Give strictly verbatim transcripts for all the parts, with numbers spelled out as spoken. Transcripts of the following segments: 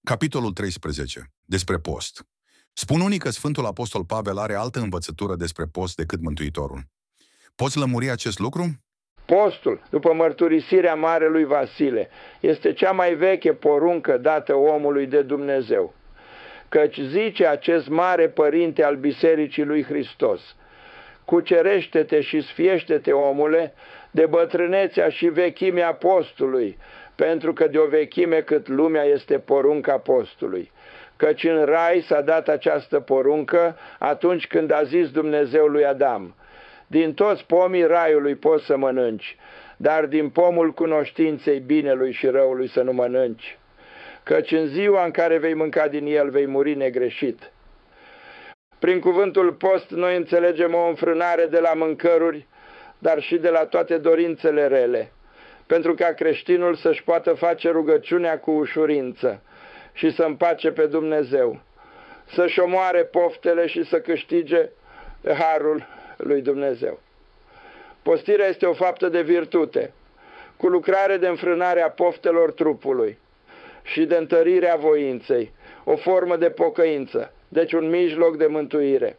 Capitolul treisprezece. Despre post. Spun unii că Sfântul Apostol Pavel are altă învățătură despre post decât Mântuitorul. Poți lămuri acest lucru? Postul, după mărturisirea Marelui Vasile, este cea mai veche poruncă dată omului de Dumnezeu. Căci zice acest mare părinte al Bisericii lui Hristos: cucerește-te și sfiește-te, omule, de bătrânețea și vechimea postului, pentru că de o vechime cât lumea este porunca postului. Căci în rai s-a dat această poruncă atunci când a zis Dumnezeu lui Adam: din toți pomii raiului poți să mănânci, dar din pomul cunoștinței binelui și răului să nu mănânci, căci în ziua în care vei mânca din el vei muri negreșit. Prin cuvântul post noi înțelegem o înfrânare de la mâncăruri, dar și de la toate dorințele rele, pentru ca creștinul să-și poată face rugăciunea cu ușurință și să împace pe Dumnezeu, să-și omoare poftele și să câștige harul lui Dumnezeu. Postirea este o faptă de virtute, cu lucrare de înfrânare a poftelor trupului și de întărire a voinței, o formă de pocăință, deci un mijloc de mântuire.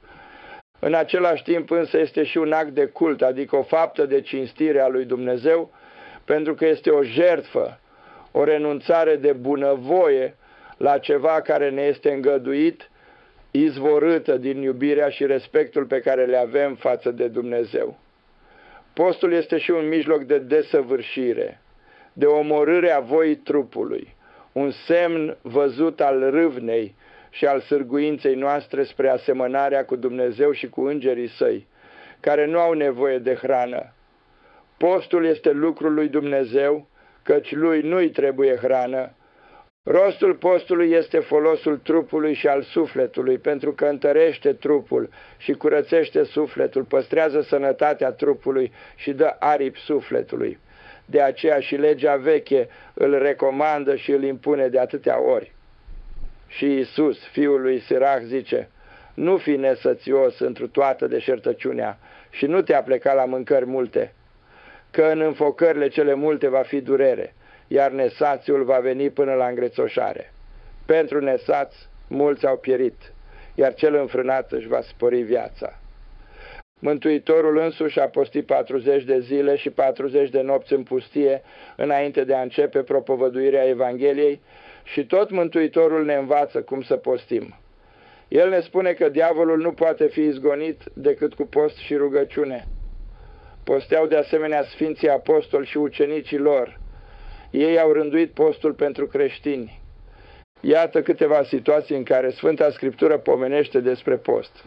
În același timp însă este și un act de cult, adică o faptă de cinstire a lui Dumnezeu, pentru că este o jertfă, o renunțare de bunăvoie la ceva care ne este îngăduit, izvorâtă din iubirea și respectul pe care le avem față de Dumnezeu. Postul este și un mijloc de desăvârșire, de omorâre a voii trupului, un semn văzut al râvnei și al sârguinței noastre spre asemănarea cu Dumnezeu și cu îngerii săi, care nu au nevoie de hrană. Postul este lucrul lui Dumnezeu, căci lui nu-i trebuie hrană. Rostul postului este folosul trupului și al sufletului, pentru că întărește trupul și curățește sufletul, păstrează sănătatea trupului și dă aripi sufletului. De aceea și legea veche îl recomandă și îl impune de atâtea ori. Și Iisus, fiul lui Sirach, zice: nu fi nesățios întru toată deșertăciunea și nu te apleca la mâncări multe, că în înfocările cele multe va fi durere, iar nesațiul va veni până la îngrețoșare. Pentru nesați mulți au pierit, iar cel înfrânat își va spori viața. Mântuitorul însuși a postit patruzeci de zile și patruzeci de nopți în pustie înainte de a începe propovăduirea Evangheliei și tot Mântuitorul ne învață cum să postim. El ne spune că diavolul nu poate fi izgonit decât cu post și rugăciune. Posteau de asemenea Sfinții Apostoli și ucenicii lor. Ei au rânduit postul pentru creștini. Iată câteva situații în care Sfânta Scriptură pomenește despre post.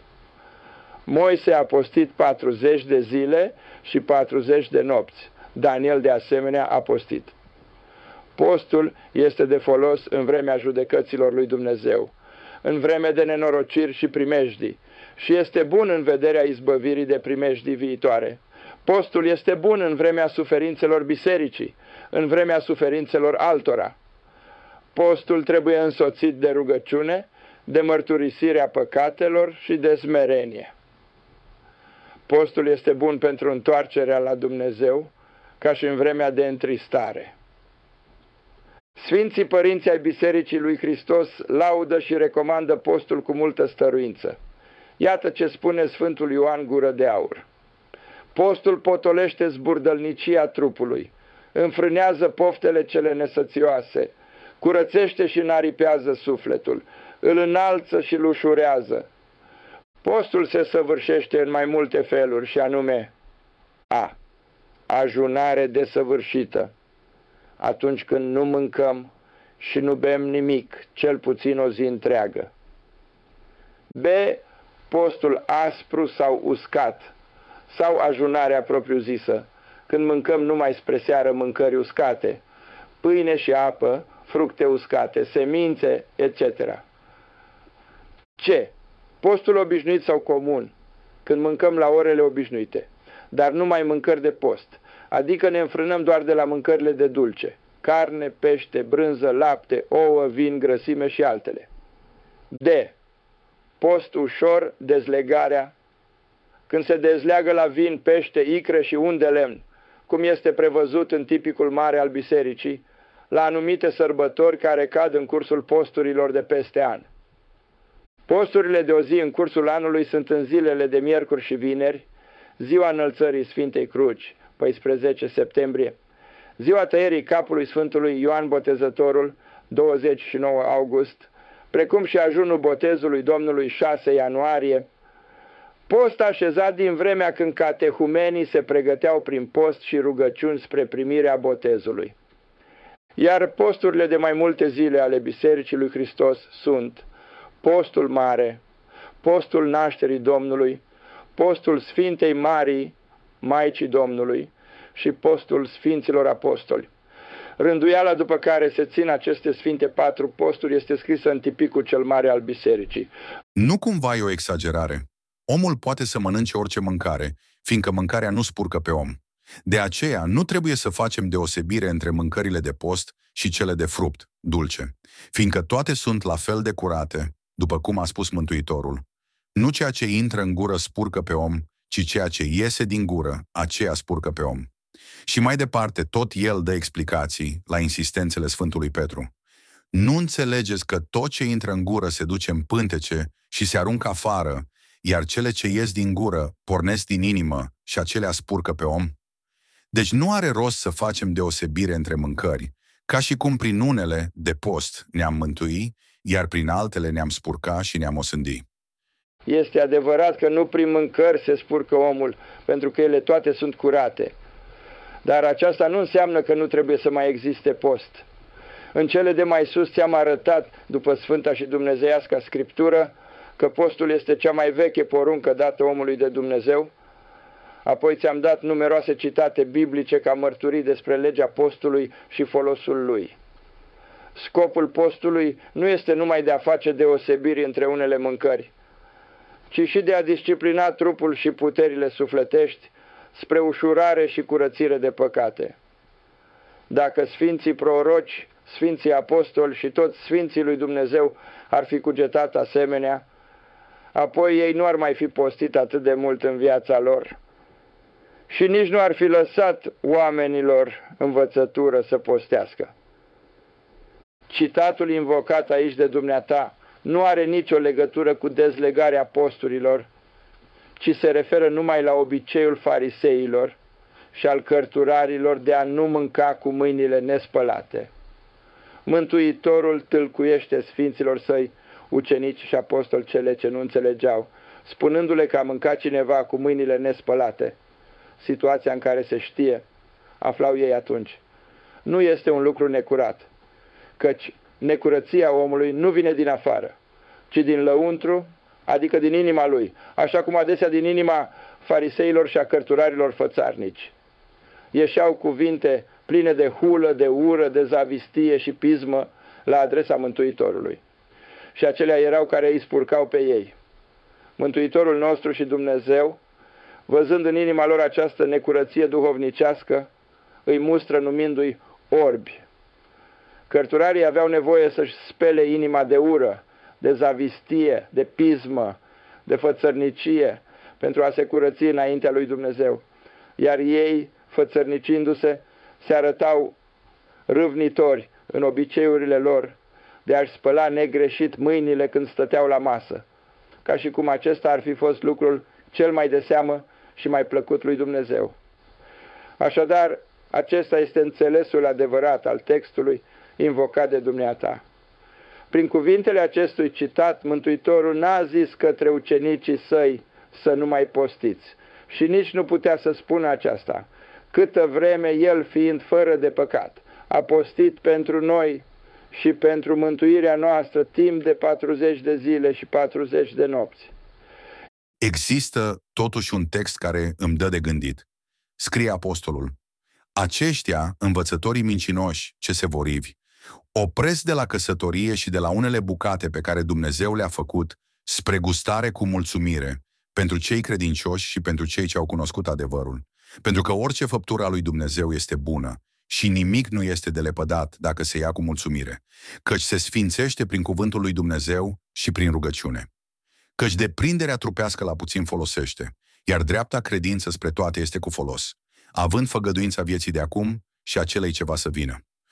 Moise a postit patruzeci de zile și patruzeci de nopți. Daniel de asemenea a postit. Postul este de folos în vremea judecăților lui Dumnezeu, în vreme de nenorociri și primejdii, și este bun în vederea izbăvirii de primejdii viitoare. Postul este bun în vremea suferințelor bisericii, în vremea suferințelor altora. Postul trebuie însoțit de rugăciune, de mărturisirea păcatelor și de smerenie. Postul este bun pentru întoarcerea la Dumnezeu, ca și în vremea de întristare. Sfinții părinți ai Bisericii lui Hristos laudă și recomandă postul cu multă stăruință. Iată ce spune Sfântul Ioan Gură de Aur: postul potolește zburdălnicia trupului, înfrânează poftele cele nesățioase, curățește și înaripează sufletul, îl înalță și îl ușurează. Postul se săvârșește în mai multe feluri, și anume: a. ajunare desăvârșită, atunci când nu mâncăm și nu bem nimic, cel puțin o zi întreagă. B. postul aspru sau uscat, sau ajunarea propriu-zisă, când mâncăm numai spre seară mâncări uscate, pâine și apă, fructe uscate, semințe, et cetera. C. postul obișnuit sau comun, când mâncăm la orele obișnuite, dar numai mâncări de post, adică ne înfrânăm doar de la mâncările de dulce, carne, pește, brânză, lapte, ouă, vin, grăsime și altele. D. post ușor, dezlegarea, când se dezleagă la vin, pește, icre și un de lemn, cum este prevăzut în tipicul mare al bisericii, la anumite sărbători care cad în cursul posturilor de peste an. Posturile de o zi în cursul anului sunt în zilele de miercuri și vineri, ziua înălțării Sfintei Cruci, paisprezece septembrie, ziua tăierii capului Sfântului Ioan Botezătorul, douăzeci și nouă august, precum și ajunul botezului Domnului, șase ianuarie, post așezat din vremea când catehumenii se pregăteau prin post și rugăciuni spre primirea botezului. Iar posturile de mai multe zile ale Bisericii lui Hristos sunt postul mare, postul nașterii Domnului, postul Sfintei Marii, Maicii Domnului și postul Sfinților Apostoli. Rânduiala după care se țin aceste sfinte patru posturi este scrisă în tipicul cel mare al Bisericii. Nu cumva e o exagerare. Omul poate să mănânce orice mâncare, fiindcă mâncarea nu spurcă pe om. De aceea, nu trebuie să facem deosebire între mâncările de post și cele de fruct, dulce, fiindcă toate sunt la fel de curate, după cum a spus Mântuitorul. Nu ceea ce intră în gură spurcă pe om, ci ceea ce iese din gură, aceea spurcă pe om. Și mai departe, tot el dă explicații la insistențele Sfântului Petru. Nu înțelegeți că tot ce intră în gură se duce în pântece și se aruncă afară, iar cele ce ies din gură pornesc din inimă și acelea spurcă pe om? Deci nu are rost să facem deosebire între mâncări, ca și cum prin unele de post ne-am mântui, iar prin altele ne-am spurca și ne-am osândi. Este adevărat că nu prin mâncări se spurcă omul, pentru că ele toate sunt curate. Dar aceasta nu înseamnă că nu trebuie să mai existe post. În cele de mai sus ți-am arătat, după Sfânta și Dumnezeiasca Scriptură, că postul este cea mai veche poruncă dată omului de Dumnezeu. Apoi ți-am dat numeroase citate biblice ca mărturii despre legea postului și folosul lui. Scopul postului nu este numai de a face deosebiri între unele mâncări, ci și de a disciplina trupul și puterile sufletești spre ușurare și curățire de păcate. Dacă Sfinții Proroci, Sfinții Apostoli și toți Sfinții lui Dumnezeu ar fi cugetat asemenea, apoi ei nu ar mai fi postit atât de mult în viața lor și nici nu ar fi lăsat oamenilor învățătură să postească. Citatul invocat aici de dumneata nu are nicio legătură cu dezlegarea posturilor, ci se referă numai la obiceiul fariseilor și al cărturarilor de a nu mânca cu mâinile nespălate. Mântuitorul tâlcuiește sfinților săi, ucenici și apostoli, cele ce nu înțelegeau, spunându-le că a mâncat cineva cu mâinile nespălate, situația în care se știe, aflau ei atunci. Nu este un lucru necurat, căci necurăția omului nu vine din afară, ci din lăuntru, adică din inima lui, așa cum adesea din inima fariseilor și a cărturarilor fățarnici. Ieșeau cuvinte pline de hulă, de ură, de zavistie și pismă la adresa Mântuitorului. Și acelea erau care îi spurcau pe ei. Mântuitorul nostru și Dumnezeu, văzând în inima lor această necurăție duhovnicească, îi mustră numindu-i orbi. Cărturarii aveau nevoie să-și spele inima de ură, de zavistie, de pismă, de fățărnicie, pentru a se curăți înaintea lui Dumnezeu. Iar ei, fățărnicindu-se, se arătau râvnitori în obiceiurile lor de a-și spăla negreșit mâinile când stăteau la masă, ca și cum acesta ar fi fost lucrul cel mai de seamă și mai plăcut lui Dumnezeu. Așadar, acesta este înțelesul adevărat al textului invocat de dumneata. Prin cuvintele acestui citat, Mântuitorul n-a zis către ucenicii săi să nu mai postiți și nici nu putea să spună aceasta, câtă vreme el, fiind fără de păcat, a postit pentru noi și pentru mântuirea noastră timp de patruzeci de zile și patruzeci de nopți. Există totuși un text care îmi dă de gândit. Scrie apostolul: aceștia, învățătorii mincinoși ce se vorivi, opresc de la căsătorie și de la unele bucate pe care Dumnezeu le-a făcut spre gustare cu mulțumire pentru cei credincioși și pentru cei ce au cunoscut adevărul. Pentru că orice făptură a lui Dumnezeu este bună și nimic nu este de lepădat dacă se ia cu mulțumire, căci se sfințește prin cuvântul lui Dumnezeu și prin rugăciune. Căci deprinderea trupească la puțin folosește, iar dreapta credință spre toate este cu folos, având făgăduința vieții de acum și a celei ce va să vină.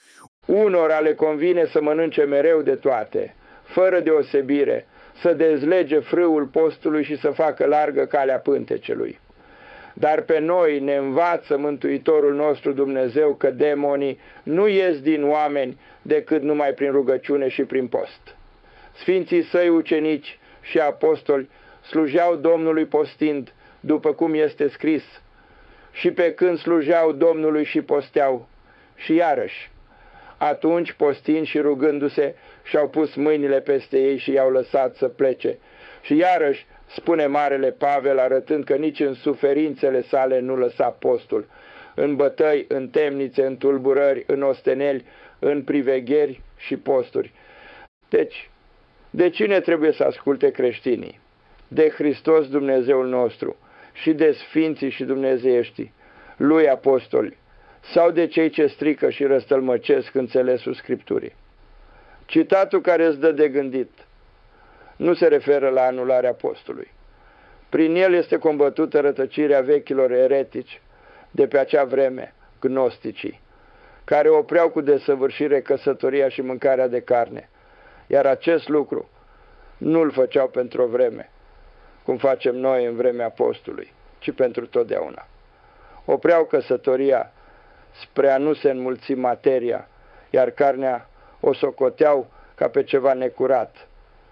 Unora le convine să mănânce mereu de toate, fără deosebire, să dezlege frâul postului și să facă largă calea pântecelui. Dar pe noi ne învață Mântuitorul nostru Dumnezeu că demonii nu ies din oameni decât numai prin rugăciune și prin post. Sfinții săi ucenici și apostoli slujeau Domnului postind, după cum este scris, și pe când slujeau Domnului și posteau, și iarăși. Atunci, postind și rugându-se, și-au pus mâinile peste ei și i-au lăsat să plece. Și iarăși, spune Marele Pavel, arătând că nici în suferințele sale nu lăsa postul, în bătăi, în temnițe, în tulburări, în osteneli, în privegheri și posturi. Deci, de cine trebuie să asculte creștinii? De Hristos Dumnezeul nostru și de sfinții și dumnezeieștii, lui apostoli, sau de cei ce strică și răstălmăcesc înțelesul Scripturii? Citatul care îți dă de gândit nu se referă la anularea postului. Prin el este combătută rătăcirea vechilor eretici de pe acea vreme, gnosticii, care opreau cu desăvârșire căsătoria și mâncarea de carne, iar acest lucru nu-l făceau pentru o vreme, cum facem noi în vremea postului, ci pentru totdeauna. Opreau căsătoria spre a nu se înmulți materia, iar carnea o socoteau ca pe ceva necurat.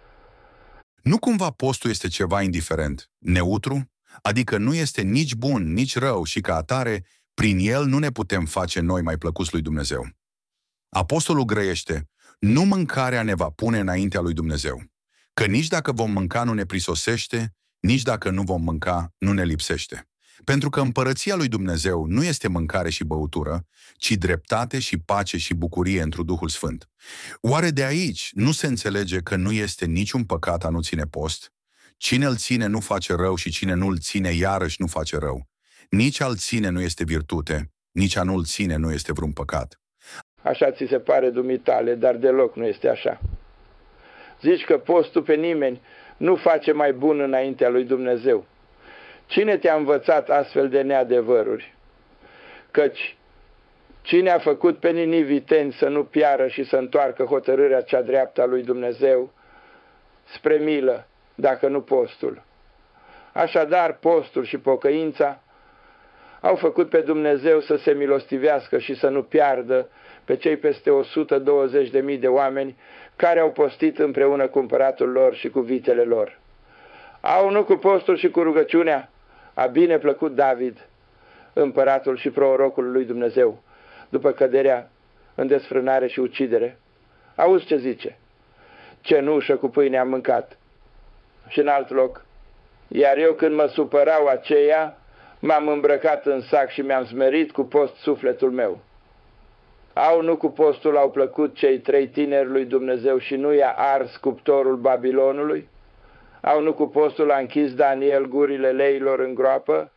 Nu cumva postul este ceva indiferent, neutru? Adică nu este nici bun, nici rău și ca atare, prin el nu ne putem face noi mai plăcuți lui Dumnezeu. Apostolul grăiește, nu mâncarea ne va pune înaintea lui Dumnezeu, că nici dacă vom mânca nu ne prisosește, nici dacă nu vom mânca nu ne lipsește. Pentru că împărăția lui Dumnezeu nu este mâncare și băutură, ci dreptate și pace și bucurie întru Duhul Sfânt. Oare de aici nu se înțelege că nu este niciun păcat a nu ține post? Cine îl ține nu face rău și cine nu îl ține iarăși nu face rău. Nici a-l ține nu este virtute, nici a nu-l ține nu este vreun păcat. Așa ți se pare dumitale, dar deloc nu este așa. Zici că postul pe nimeni nu face mai bun înaintea lui Dumnezeu. Cine te-a învățat astfel de neadevăruri? Căci cine a făcut pe niniviteni să nu piară și să întoarcă hotărârea cea dreaptă a lui Dumnezeu spre milă, dacă nu postul? Așadar, postul și pocăința au făcut pe Dumnezeu să se milostivească și să nu piardă pe cei peste o sută douăzeci de mii de oameni care au postit împreună cu împăratul lor și cu vitele lor. Au nu cu postul și cu rugăciunea a bine plăcut David, împăratul și prorocul lui Dumnezeu, după căderea în desfrânare și ucidere. Auzi ce zice? Cenușă cu pâine am mâncat. Și în alt loc, iar eu când mă supărau aceia, m-am îmbrăcat în sac și mi-am smerit cu post sufletul meu. Au nu cu postul au plăcut cei trei tineri lui Dumnezeu și nu i-a ars cuptorul Babilonului? Au nu cu postul a închis Daniel gurile leilor în groapă?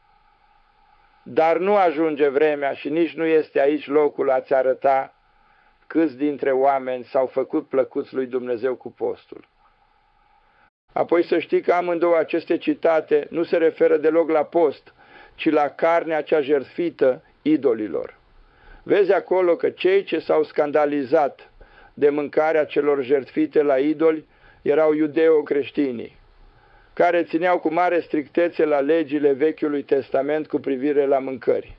Dar nu ajunge vremea și nici nu este aici locul a-ți arăta câți dintre oameni s-au făcut plăcuți lui Dumnezeu cu postul. Apoi să știi că amândouă aceste citate nu se referă deloc la post, ci la carnea cea jertfită idolilor. Vezi acolo că cei ce s-au scandalizat de mâncarea celor jertfite la idoli erau iudeo-creștinii, care țineau cu mare strictețe la legile Vechiului Testament cu privire la mâncări.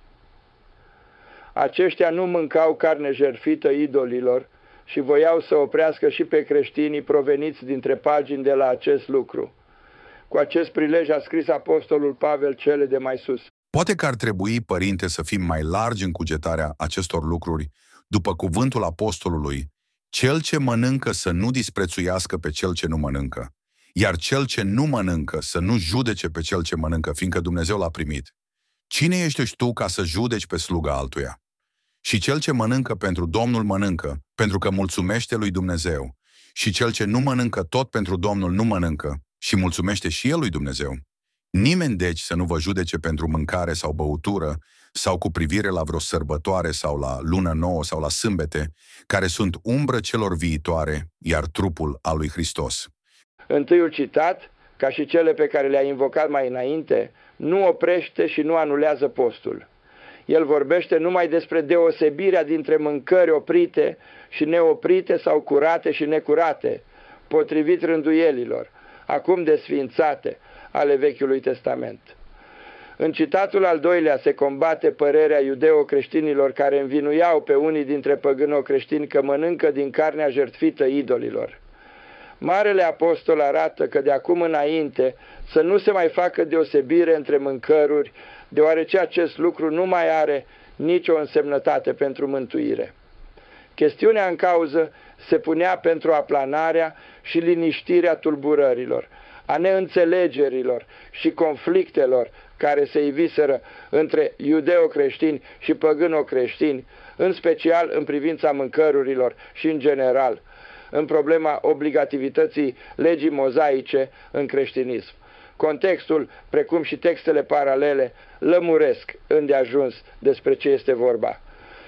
Aceștia nu mâncau carne jertfită idolilor și voiau să oprească și pe creștinii proveniți dintre pagini de la acest lucru. Cu acest prilej a scris apostolul Pavel cele de mai sus. Poate că ar trebui, părinte, să fim mai largi în cugetarea acestor lucruri, după cuvântul apostolului, cel ce mănâncă să nu disprețuiască pe cel ce nu mănâncă, iar cel ce nu mănâncă să nu judece pe cel ce mănâncă, fiindcă Dumnezeu l-a primit. Cine ești tu ca să judeci pe sluga altuia? Și cel ce mănâncă pentru Domnul mănâncă, pentru că mulțumește lui Dumnezeu. Și cel ce nu mănâncă tot pentru Domnul nu mănâncă și mulțumește și el lui Dumnezeu. Nimeni deci să nu vă judece pentru mâncare sau băutură, sau cu privire la vreo sărbătoare sau la lună nouă sau la sâmbete, care sunt umbră celor viitoare, iar trupul al lui Hristos. Întâiul citat, ca și cele pe care le-a invocat mai înainte, nu oprește și nu anulează postul. El vorbește numai despre deosebirea dintre mâncări oprite și neoprite sau curate și necurate, potrivit rânduielilor, acum desființate, ale Vechiului Testament. În citatul al doilea se combate părerea iudeo-creștinilor care învinuiau pe unii dintre păgâno-creștini că mănâncă din carnea jertfită idolilor. Marele apostol arată că de acum înainte să nu se mai facă deosebire între mâncăruri, deoarece acest lucru nu mai are nicio însemnătate pentru mântuire. Chestiunea în cauză se punea pentru aplanarea și liniștirea tulburărilor, a neînțelegerilor și conflictelor care se iviseră între iudeo-creștini și păgâno-creștini, în special în privința mâncărurilor și în general, în problema obligativității legii mozaice în creștinism. Contextul, precum și textele paralele, lămuresc îndeajuns despre ce este vorba.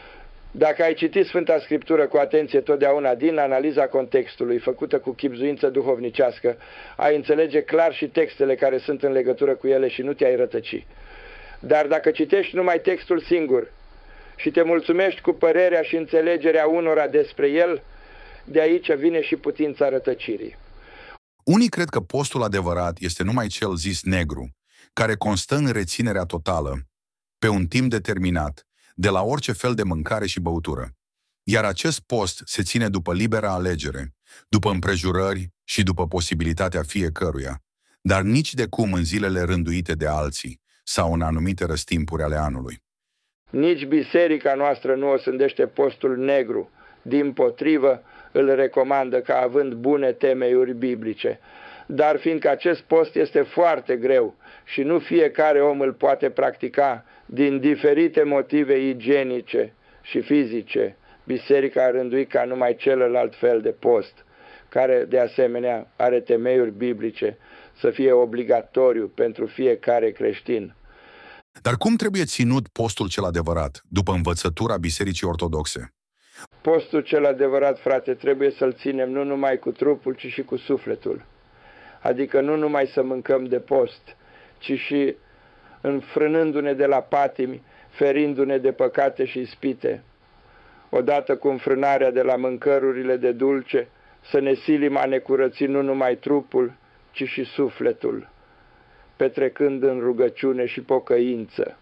Dacă ai citit Sfânta Scriptură cu atenție totdeauna din analiza contextului, făcută cu chibzuință duhovnicească, ai înțelege clar și textele care sunt în legătură cu ele și nu te-ai rătăci. Dar dacă citești numai textul singur și te mulțumești cu părerea și înțelegerea unora despre el, de aici vine și putința rătăcirii. Unii cred că postul adevărat este numai cel zis negru, care constă în reținerea totală, pe un timp determinat, de la orice fel de mâncare și băutură. Iar acest post se ține după libera alegere, după împrejurări și după posibilitatea fiecăruia, dar nici de cum în zilele rânduite de alții sau în anumite răstimpuri ale anului. Nici biserica noastră nu osândește postul negru, dimpotrivă îl recomandă ca având bune temeiuri biblice. Dar fiindcă acest post este foarte greu și nu fiecare om îl poate practica din diferite motive igienice și fizice, biserica a rânduit ca numai celălalt fel de post, care de asemenea are temeiuri biblice, să fie obligatoriu pentru fiecare creștin. Dar cum trebuie ținut postul cel adevărat, după învățătura Bisericii Ortodoxe? Postul cel adevărat, frate, trebuie să-l ținem nu numai cu trupul, ci și cu sufletul. Adică nu numai să mâncăm de post, ci și înfrânându-ne de la patimi, ferindu-ne de păcate și ispite. Odată cu înfrânarea de la mâncărurile de dulce, să ne silim a ne curăți nu numai trupul, ci și sufletul, petrecând în rugăciune și pocăință.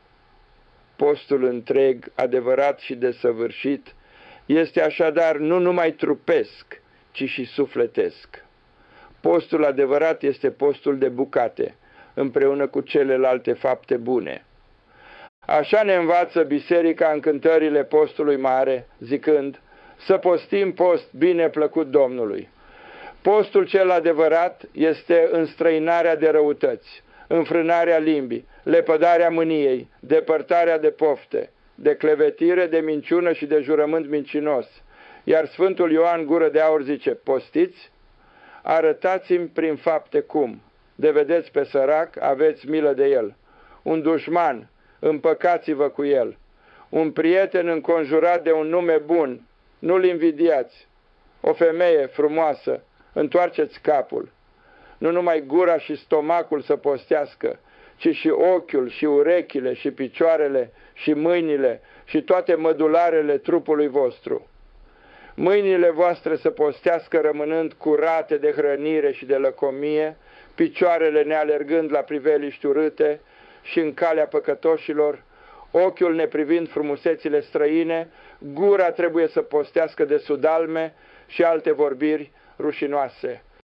Postul întreg, adevărat și desăvârșit, este așadar nu numai trupesc, ci și sufletesc. Postul adevărat este postul de bucate, împreună cu celelalte fapte bune. Așa ne învață biserica în cântările postului mare, zicând, să postim post bine plăcut Domnului. Postul cel adevărat este înstrăinarea de răutăți, înfrânarea limbii, lepădarea mâniei, depărtarea de pofte, de clevetire, de minciună și de jurământ mincinos. Iar Sfântul Ioan Gură de Aur zice, postiți? Arătați-mi prin fapte cum. De vedeți pe sărac, aveți milă de el. Un dușman, împăcați-vă cu el. Un prieten înconjurat de un nume bun, nu-l invidiați. O femeie frumoasă, întoarceți capul. Nu numai gura și stomacul să postească, ci și ochiul, și urechile, și picioarele, și mâinile, și toate mădularele trupului vostru. Mâinile voastre să postească rămânând curate de hrănire și de lăcomie, picioarele nealergând la priveliști urâte și în calea păcătoșilor, ochiul neprivind frumusețile străine, gura trebuie să postească de sudalme și alte vorbiri rușinoase.